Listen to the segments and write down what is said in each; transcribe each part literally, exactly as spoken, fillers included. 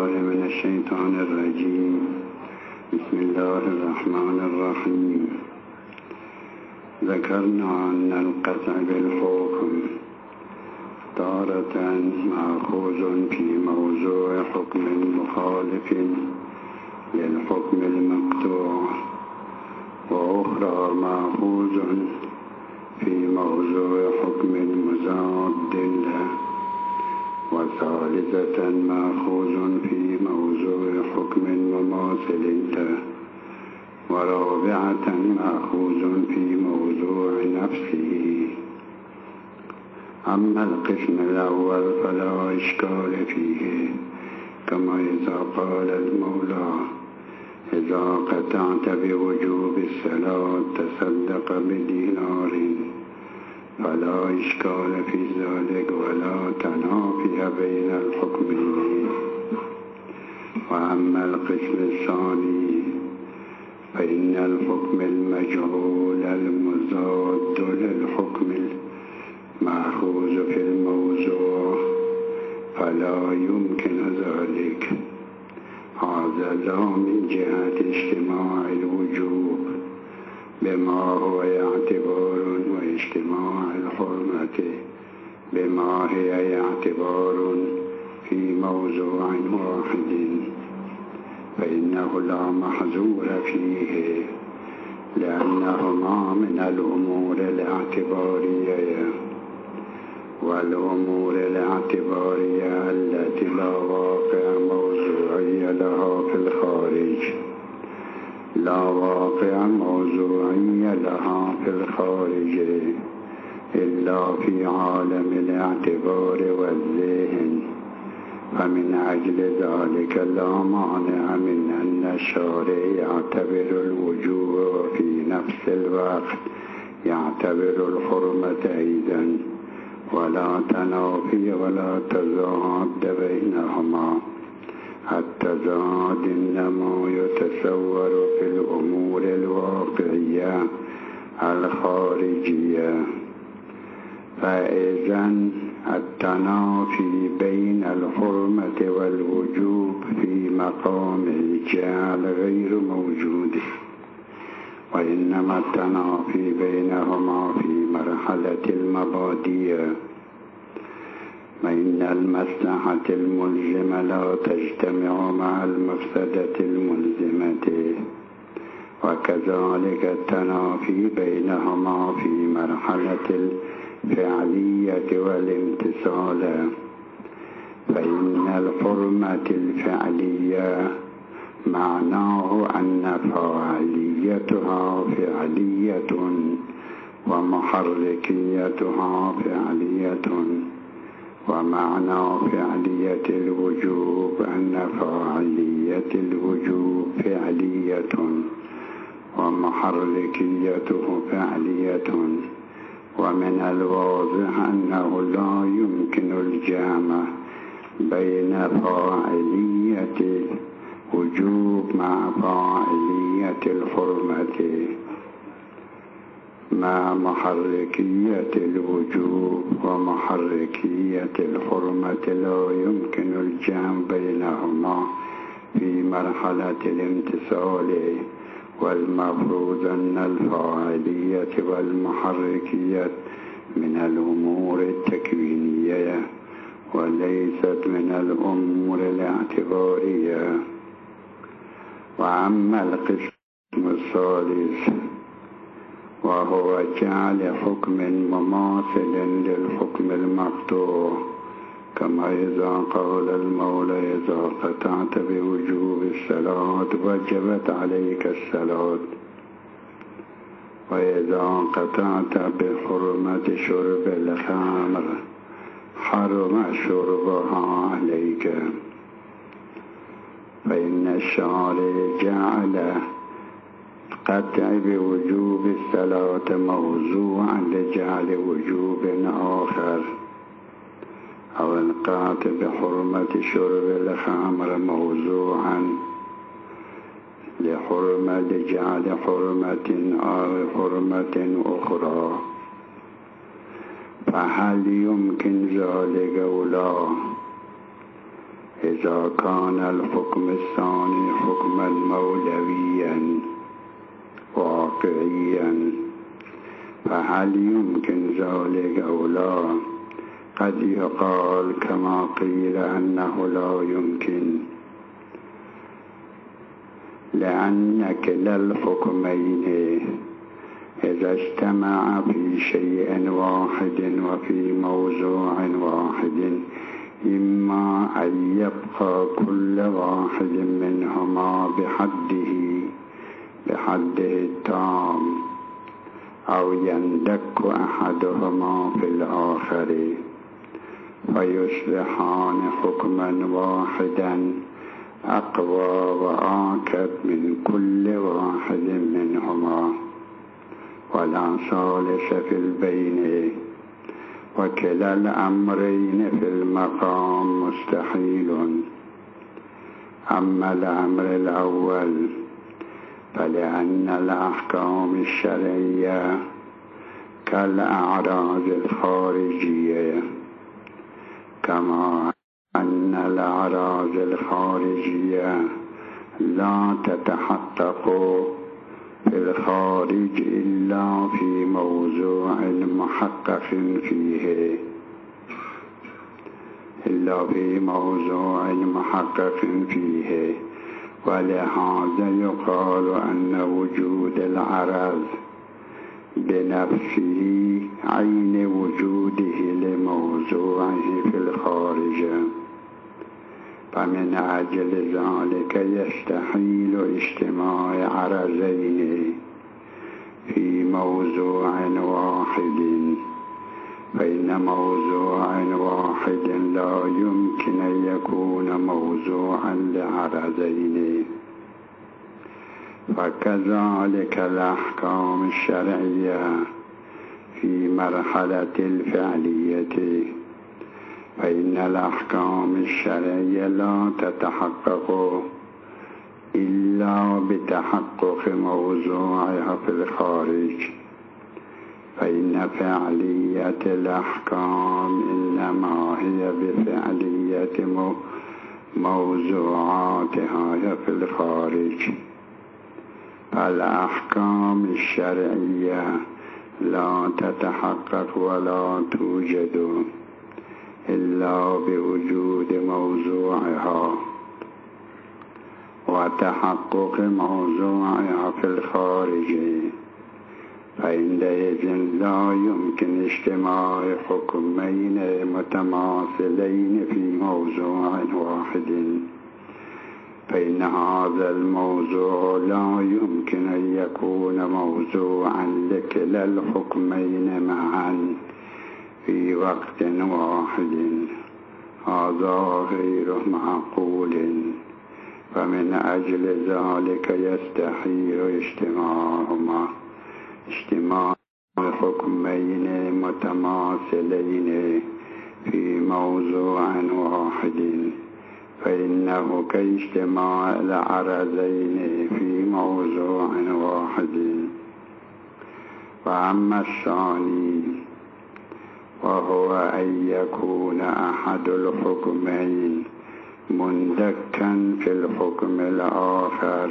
بالله من الشيطان الرجيم. بسم الله الرحمن الرحيم. ذكرنا أن القطع بالحكم تارة مأخوذ في موضوع حكم مخالف للحكم المقطوع، وأخرى مأخوذ في موضوع حكم مضاد له، وثالثة مأخوذ في موضوع حكم مماثل له، ورابعة مأخوذ في موضوع نفسه. أما القسم الأول فلا إشكال فيه، كما إذا قال المولى: إذا قطعت بوجوب الصلاة تصدق بدينار، فلا إشكال في ذلك ولا تنافي بين الحكمين. وأما القسم الثاني فإن الحكم المجهول المضاد للحكم المأخوذ في الموضوع فلا يمكن ذلك. هذا لا من جهة اجتماع الوجوب بما هو اعتبار، واجتماع الحرمة بما هي اعتبار في موضوع واحد، فإنه لا محظور فيه، لأنهما من الأمور الاعتبارية، والأمور الاعتبارية التي لا واقع موضوعي لها في الخارج لا واقع موضوعي لها في الخارج إلا في عالم الاعتبار والذهن. فمن أجل ذلك لا مانع من أن الشارع يعتبر الوجوب وفي نفس الوقت يعتبر الحرمة أيضا، ولا تنافي ولا تضاد بينهما. التضاد إنما يتصور في الأمور الواقعية الخارجية، فإذا التنافي بين الحرمة والوجوب في مقام الجعل غير موجود، وإنما التنافي بينهما في مرحلة المبادئ. فإن المصلحة الملزمة لا تجتمع مع المفسدة الملزمة، وكذلك التنافي بينهما في مرحلة الفعلية والامتثال. فإن الحرمة الفعلية معناه أن فاعليتها فعلية ومحركيتها فعلية، ومعنى فعلية الوجوب أن فاعلية الوجوب فعلية ومحركيته فعلية. ومن الواضح أنه لا يمكن الجمع بين فاعلية الوجوب مع فاعلية الحرمة مع محركية الوجوب ومحركية الحرمة. لا يمكن الجمع بينهما في مرحلة الامتثال، والمفروض أن الفاعلية والمحركية من الأمور التكوينية وليست من الأمور الاعتبارية. وأما القسم الثالث وهو جعل حكم مماثل للحكم المقطوع، كما إذا قال المولى: إذا قطعت بوجوب الصلاة وجبت عليك الصلاة، وإذا قطعت بحرمة شرب الخمر حرم شربها عليك. فإن الشارع جعل قطع بوجوب الصلاة موضوعا لجعل وجوب آخر، أو القطع بحرمة شرب الخمر موضوعا لحرمة لجعل حرمة أو حرمة أخرى. فهل يمكن ذلك أو لا؟ إذا كان الحكم الثاني حكما مولويا واقعيا فهل يمكن ذلك أو لا؟ قد يقال كما قيل أنه لا يمكن، لأن كلا الحكمين إذا اجتمع في شيء واحد وفي موضوع واحد إما أن يبقى كل واحد منهما بحده بحده التام أو يندك أحدهما في الآخر فيصبحان حكما واحدا أقوى وآكد من كل واحد منهما ولا ثالث في البين، وكلا الأمرين في المقام مستحيل. أما الأمر الأول فلأن الأحكام الشرعية كالأعراض الخارجية، كما أن الأعراض الخارجية لا تتحقق في الخارج إلا في موضوع محقق فيه إلا في موضوع محقق فيه ولهذا يقال أن وجود العرض بنفسه عين وجوده لموضوعه في الخارج، فمن أجل ذلك يستحيل اجتماع عرضين في موضوع واحد، فإن موضوع واحد لا يمكن أن يكون موضوعا لعرضين. فكذلك الأحكام الشرعية في مرحلة الفعلية، فإن الأحكام الشرعية لا تتحقق إلا بتحقق موضوعها في الخارج، فإن فعلية الأحكام إنما هي بفعلية موضوعاتها في الخارج. الأحكام الشرعية لا تتحقق ولا توجد إلا بوجود موضوعها وتحقق موضوعها في الخارج، فعندئذ لا يمكن اجتماع حكمين متماثلين في موضوع واحد، فإن هذا الموضوع لا يمكن أن يكون موضوعا لكلا الحكمين معا في وقت واحد، هذا غير معقول، فمن أجل ذلك يستحيل اجتماعهما اجتماع حكمين متماثلين في موضوع واحد، فإنه كاجتماع العرضين في موضوع واحد. وأما الثاني وهو أن يكون أحد الحكمين مندكا في الحكم الآخر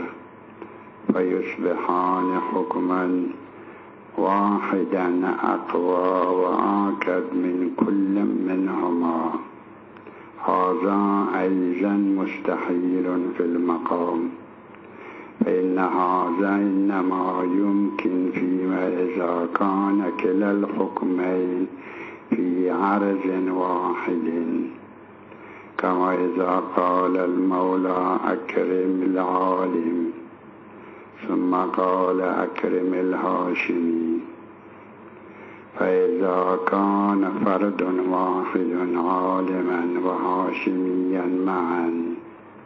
فيصبحان حكما واحدا أقوى وآكد من كل منهما، هذا أيضا مستحيل في المقام، فإن هذا إنما يمكن فيما إذا كان كلا الحكمين في عرض واحد، كما إذا قال المولى أكرم العالم ثم قال أكرم الهاشمي، فإذا كان فرد واحد عالما وهاشميا معا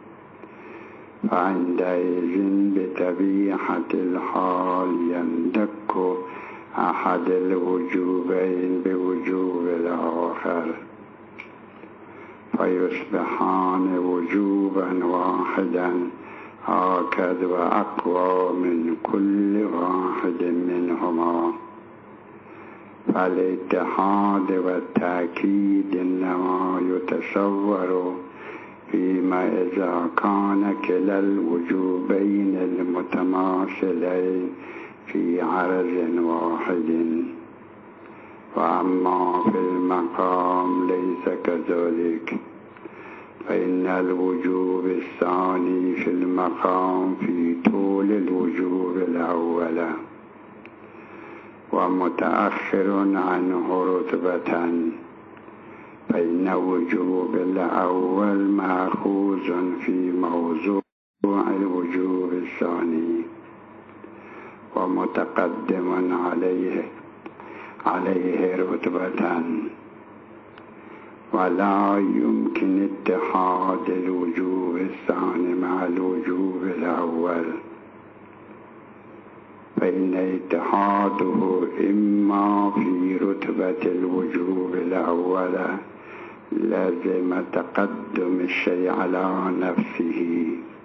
فعندئذ بطبيعة الحال يندك أحد الوجوبين بوجوب الآخر فيصبحان وجوبا واحدا آكد وأقوى من كل واحد منهما. فالاتحاد والتأكيد إنما يتصور فيما إذا كان كلا الوجوبين المتماثلين في عرض واحد. وأما في المقام ليس كذلك، فإن الوجوب الثاني في المقام في طول الوجوب الأول، ومتأخر عنه رتبة، فإن وجوب الأول مأخوذ في موضوع الوجوب الثاني، ومتقدم عليه عليه رتبة. ولا يمكن اتحاد الوجوب الثاني مع الوجوب الأول، فإن اتحاده إما في رتبة الوجوب الأول لازم تقدم الشيء على نفسه،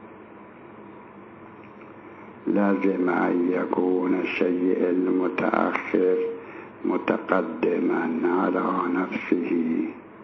لازم أن يكون الشيء المتأخر متقدما على نفسه،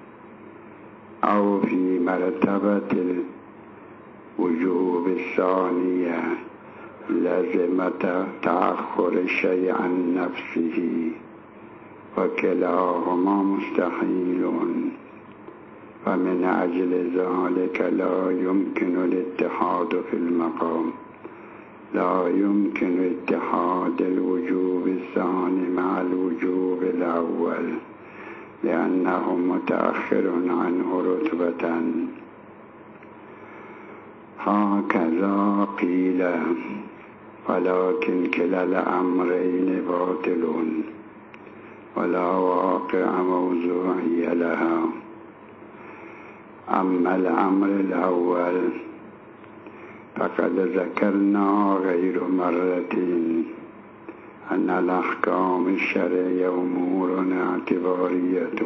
أو في مرتبة الوجوب الثانية لازم تأخر الشيء عن نفسه، وكلاهما مستحيل. فمن أجل ذلك لا يمكن الاتحاد في المقام، لا يمكن اتحاد الوجوب الثاني مع الوجوب الأول، لأنه متأخر عنه رتبة. هكذا قيل، ولكن كلا الأمرين باطل، ولا واقع موضوعي لها. أما الأمر الأول فقد ذكرنا غير مرة أن الأحكام الشرعية أمور اعتبارية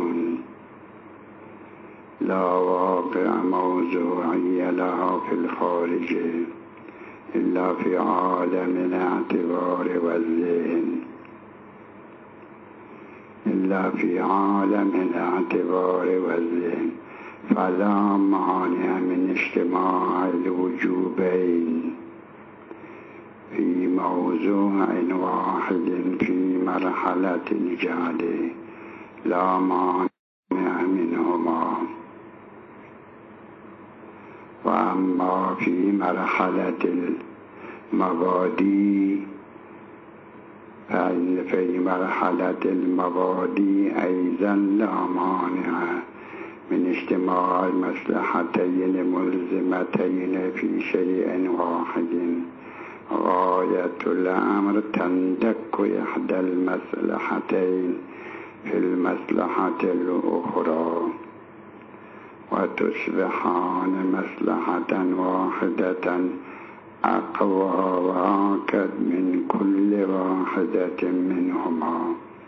لا واقع موضوعي لها في الخارج إلا في عالم الاعتبار والذهن، إلا في عالم الاعتبار والذهن. فلا مانع من اجتماع الوجوبين في موضوع واحد في مرحلة الجهل، لا مانع منهما. وأما في مرحلة المبادئ فإن في مرحلة المبادئ أيضا لا مانع من اجتماع المصلحتين ملزمتين في شيء واحد. غاية الأمر تندك إحدى المصلحتين في المصلحة الأخرى، وتصبحان مصلحة واحدة أقوى وأكد من كل واحدة منهما.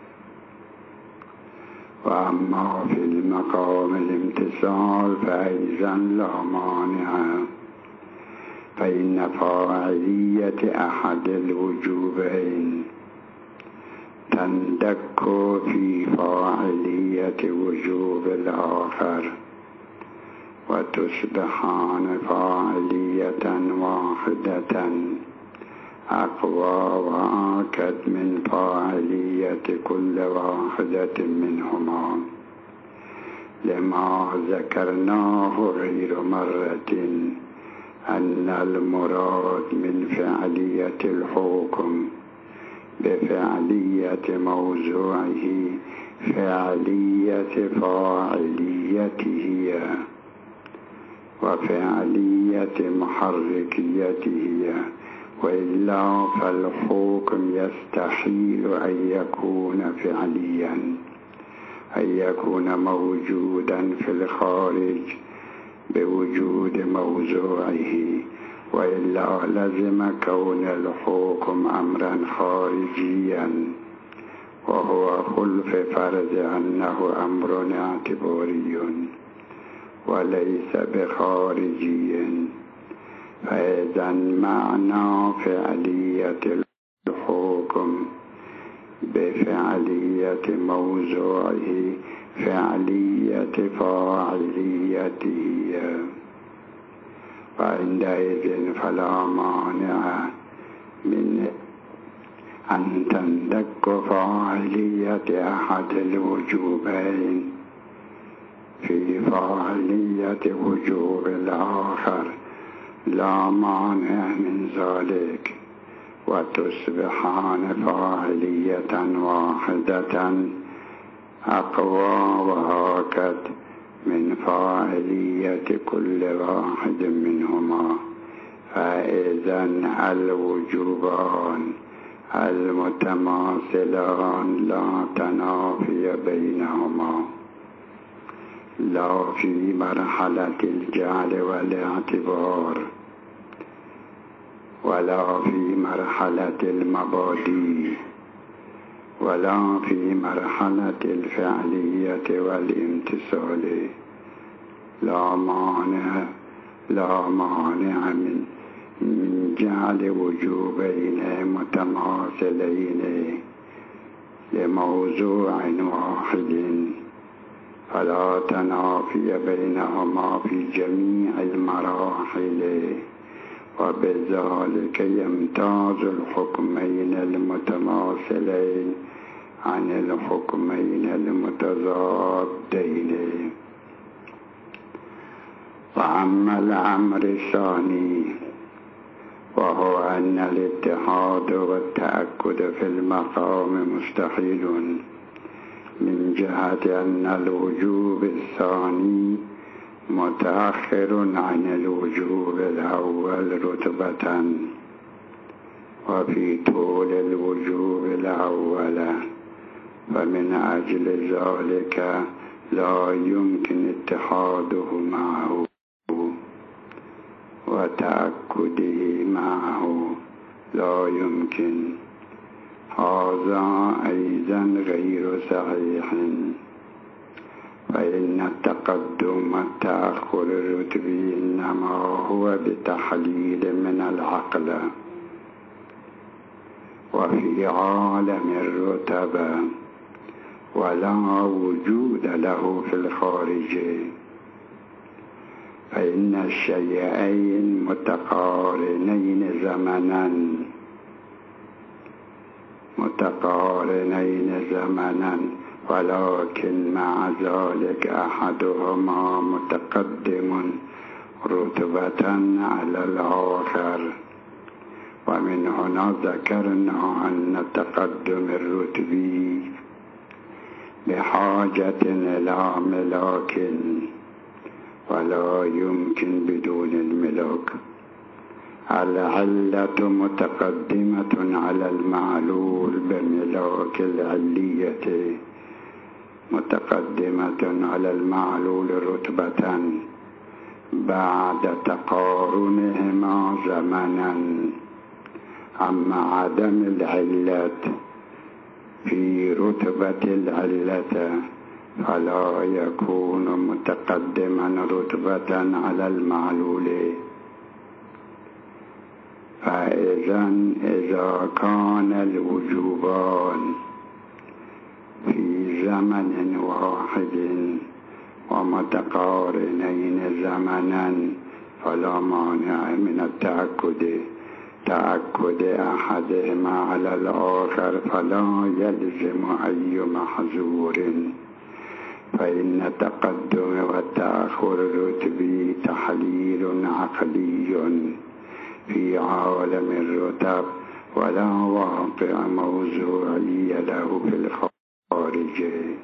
وأما في المقام الامتثال فأيضا لا مانع، فإن فاعلية أحد الوجوبين تندك في فاعلية وجوب الآخر، وتصبحان فاعلية واحدة أقوى وأكد من فاعلية كل واحدة منهما، لما ذكرناه غير مرة أن المراد من فعلية الحكم بفعلية موضوعه فعلية فاعليته وفعلية محركيته، وإلا فالحكم يستحيل أن يكون فعليا، أن يكون موجودا في الخارج بوجود موضوعه، وإلا لزم كون الحكم أمرا خارجيا، وهو خلف فرض أنه أمر اعتباري وليس بخارجي. فإذا معنى فعلية الحكم بفعلية موضوعه فعلية فاعليته، فعندئذ فلا مانع من أن تندك فاعلية أحد الوجوبين في فاعلية وجوب الآخر، لا مانع من ذلك، وتصبحان فاعلية واحدة أقوى وآكد من فاعلية كل واحد منهما. فإذا الوجوبان المتماثلان لا تنافي بينهما، لا في مرحلة الجعل والاعتبار، ولا في مرحلة المبادئ، ولا في مرحلة الفعلية والامتثال. لا مانع لا مانع من من جعل وجوبين متماثلين لموضوع واحد، فلا تنافي بينهما في جميع المراحل، وبذلك يمتاز الحكمين المتماثلين عن الحكمين المتضادين. وأما الأمر الثاني وهو أن الاتحاد والتأكد في المقام مستحيل، من جهة أن الوجوب الثاني متأخر عن الوجوب الأول رتبة، وفي طول الوجوب الأول، فمن أجل ذلك لا يمكن اتحاده معه وتأكده معه، لا يمكن. هذا أيضا غير صحيح، فإن التقدم والتأخر الرتبي إنما هو بتحليل من العقل، وفي عالم الرتبة ولا وجود له في الخارج، فإن الشيئين متقارنين زمنا متقارنين زمنا ولكن مع ذلك أحدهما متقدم رتبة على الآخر. ومن هنا ذكرنا أن تقدم الرتبي بحاجة إلى ملاك، ولا يمكن بدون الملاك. العلة متقدمة على المعلول بملاك العلية، متقدمة على المعلول رتبة بعد تقارنهما زمنا. أما عدم العلة في رتبة العلة فلا يكون متقدما رتبة على المعلول. فإذا إذا كان الوجوبان في زمن واحد ومتقارنين زمنا فلا مانع من التأكد تأكد أحدهما على الآخر، فلا يلزم أي محظور، فإن التقدم والتأخر الرتبي تحليل عقلي في عالم الرتب، ولا واقع موضوعي له في الخارج.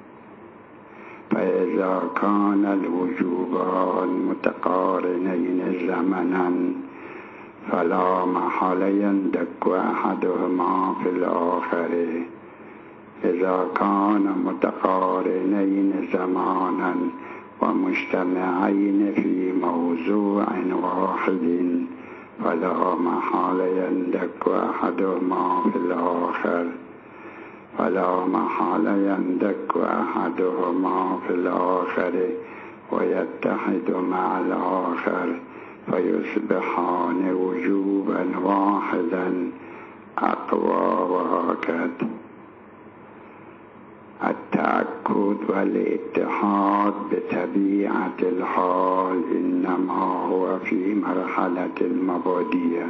فإذا كان الوجوبان متقارنين زمنا فلا محال يندك أحدهما في الآخر. إذا كان متقارنين زمانا ومجتمعين في موضوع واحد فلا محال يندك أحدهما في الآخر فلا محال يندك أحدهما في الآخر ويتحد مع الآخر، فيصبحان وجوبا واحدا أقوى وأكد. التأكد والاتحاد بطبيعة الحال إنما هو في مرحلة المبادئ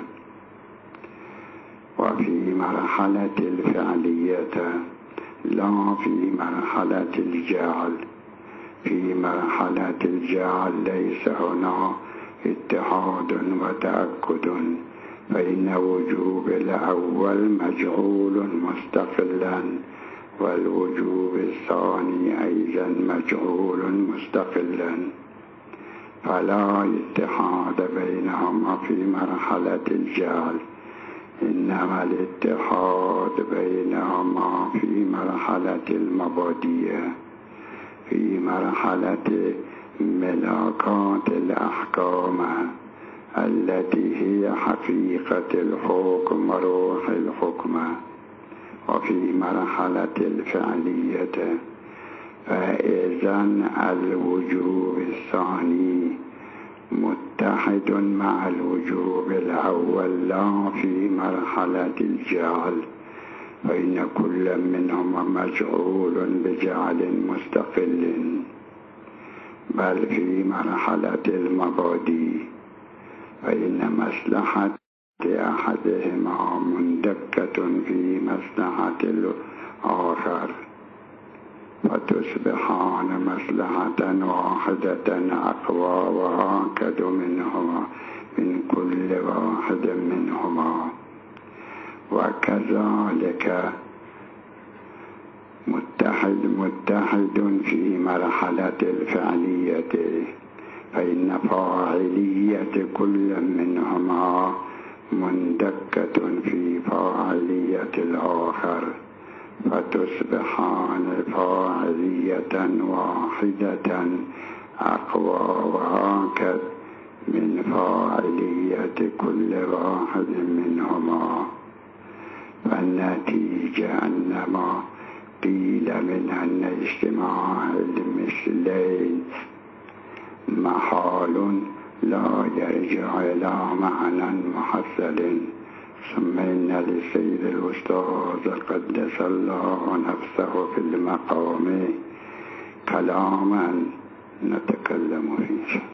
وفي مرحلة الفعلية، لا في مرحلة الجعل. في مرحلة الجعل ليس هنا اتحاد وتأكد، فإن وجوب الأول مجعول مستقلا، والوجوب الثاني أيضا مجعول مستقلا، فلا اتحاد بينهما في مرحلة الجعل، إنما الاتحاد بينهما في مرحلة المبادئ، في مرحلة ملاكات الأحكام التي هي حقيقة الحكم وروح الحكم، وفي مرحلة الفعلية. فإذا الوجوب الثاني متحد مع الوجوب الأول لا في مرحلة الجعل، فإن كل منهما مجعول بجعل مستقل، بل في مرحلة المبادئ، فإن مصلحة أحدهما مندكة في مصلحة الآخر، فتصبحان مصلحة واحدة أقوى وآكد منهما من كل واحد منهما. وكذلك متحد متحد في مرحلة الفعلية، فإن فاعلية كل منهما مندكة في فاعلية الآخر، فتصبحان فاعلية واحدة أقوى وآكد من فاعلية كل واحد منهما. فالنتيجة أنما قيل من أن اجتماع المثلين محال لا يرجع إلى معنى محصل. ثم إن للسيد الأستاذ قدس الله نفسه في المقام كلاما نتكلم فيه.